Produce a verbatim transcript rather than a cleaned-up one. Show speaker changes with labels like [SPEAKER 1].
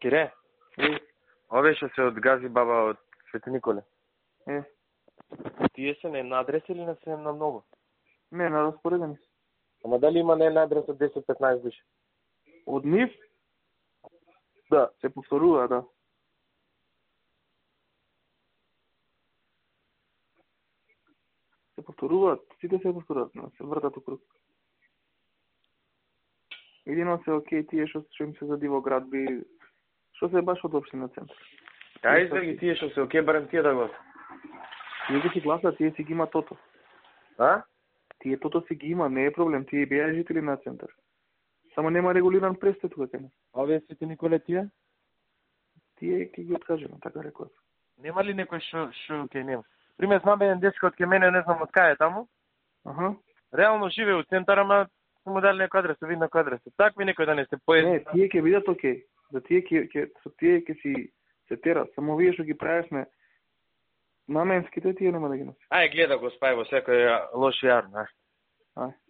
[SPEAKER 1] Кире?
[SPEAKER 2] Е.
[SPEAKER 1] Овеше се од Гази баба од Свети Николе.
[SPEAKER 2] Е.
[SPEAKER 1] Тие се на една адрес или не се на многу?
[SPEAKER 2] Не, на распоредени.
[SPEAKER 1] Ама дали има на една адрес од десет-петнаесет души?
[SPEAKER 2] Од нив? Да, се повторува, да. Се повторуваат, сите се повторуваат, но се вртат округ. Едино се окей тие што што им се задиво градби, што се баш од општина центар.
[SPEAKER 1] Ај да ги тие што се окей, барем тие да го.
[SPEAKER 2] Тие ги си гласат, тие си ги има тото.
[SPEAKER 1] А?
[SPEAKER 2] Тие тото си ги има, не е проблем, тие беа жители на центар. Само нема регулиран престој тука кај нас.
[SPEAKER 1] Овие Свети Николе тие?
[SPEAKER 2] Тие ќе ги откажеме, така реков.
[SPEAKER 1] Нема ли некој што што ќе нема? Пример, знам еден дечко од ке мене, не знам од кај е таму.
[SPEAKER 2] Аха.
[SPEAKER 1] Реално живее у центар, ама му дали некој адрес, видно кој адрес. Такви некој да не се поеди.
[SPEAKER 2] Не, тие ќе бидат окей. За тие ќе ќе со тие ќе си се терат, само вие што ги правевме наменските тие нема да ги носи.
[SPEAKER 1] Ај гледа го спај во секој лош јар, знаеш.
[SPEAKER 2] Ај.